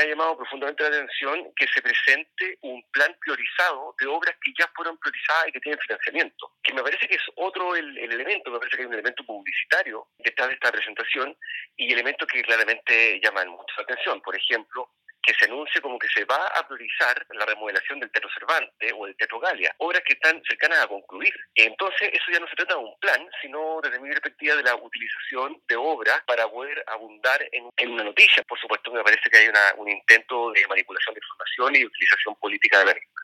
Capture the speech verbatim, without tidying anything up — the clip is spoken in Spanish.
me ha llamado profundamente la atención que se presente un plan priorizado de obras que ya fueron priorizadas y que tienen financiamiento, que me parece que es otro el, el elemento, me parece que hay un elemento publicitario detrás de esta presentación y elementos que claramente llaman mucho la atención. Por ejemplo, que se anuncie como que se va a priorizar la remodelación del Teatro Cervantes o del Teatro Galia, obras que están cercanas a concluir. Entonces, eso ya no se trata de un plan, sino desde mi perspectiva de la utilización de obras para poder abundar en, en una noticia. Por supuesto, me parece que hay una, un intento de manipulación de información y de utilización política de la misma.